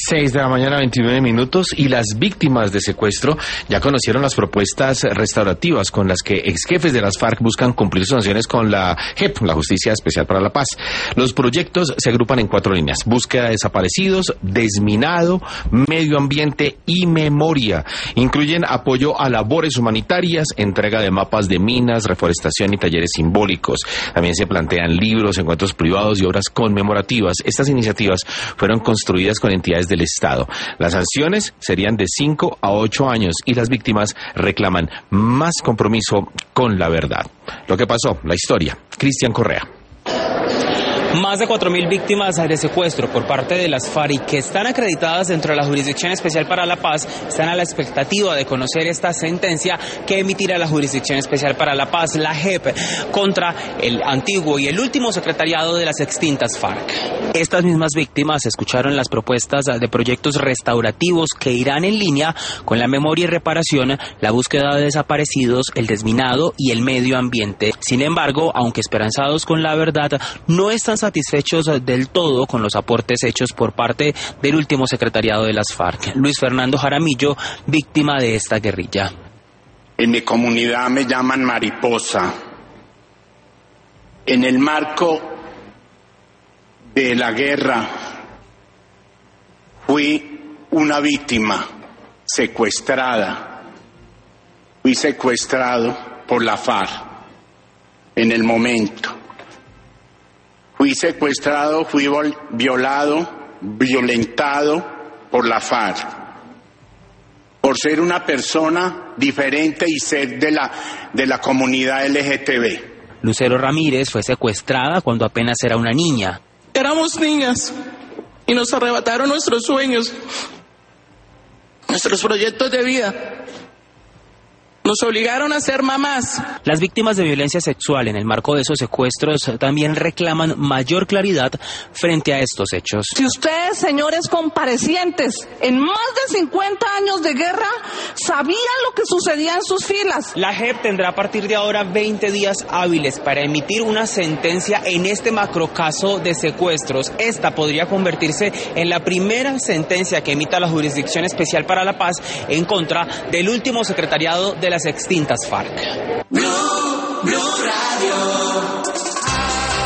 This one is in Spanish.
6 de la mañana, 29 minutos, y las víctimas de secuestro ya conocieron las propuestas restaurativas con las que ex jefes de las FARC buscan cumplir sus sanciones con la JEP, la Justicia Especial para la Paz. Los proyectos se agrupan en 4 líneas: búsqueda de desaparecidos, desminado, medio ambiente y memoria. Incluyen apoyo a labores humanitarias, entrega de mapas de minas, reforestación y talleres simbólicos. También se plantean libros, encuentros privados y obras conmemorativas. Estas iniciativas fueron construidas con entidades del Estado. Las sanciones serían de 5 a 8 años y las víctimas reclaman más compromiso con la verdad. Lo que pasó, la historia. Cristian Correa. Más de 4.000 víctimas de secuestro por parte de las FARC que están acreditadas dentro de la Jurisdicción Especial para la Paz están a la expectativa de conocer esta sentencia que emitirá la Jurisdicción Especial para la Paz, la JEP, contra el antiguo y el último secretariado de las extintas FARC. Estas mismas víctimas escucharon las propuestas de proyectos restaurativos que irán en línea con la memoria y reparación, la búsqueda de desaparecidos, el desminado y el medio ambiente. Sin embargo, aunque esperanzados con la verdad, no están satisfechos del todo con los aportes hechos por parte del último secretariado de las FARC. Luis Fernando Jaramillo, víctima de esta guerrilla. En mi comunidad me llaman mariposa. En el marco de la guerra fui una víctima secuestrada. Fui secuestrado por la FARC en el momento. Fui secuestrado, fui violado, violentado por la FARC, por ser una persona diferente y ser de la comunidad LGTB. Lucero Ramírez fue secuestrada cuando apenas era una niña. Éramos niñas y nos arrebataron nuestros sueños, nuestros proyectos de vida. Nos obligaron a ser mamás. Las víctimas de violencia sexual en el marco de esos secuestros también reclaman mayor claridad frente a estos hechos. Si ustedes, señores comparecientes, en más de 50 años de guerra, sabían lo que sucedía en sus filas. La JEP tendrá a partir de ahora 20 días hábiles para emitir una sentencia en este macrocaso de secuestros. Esta podría convertirse en la primera sentencia que emita la Jurisdicción Especial para la Paz en contra del último secretariado de las extintas FARC.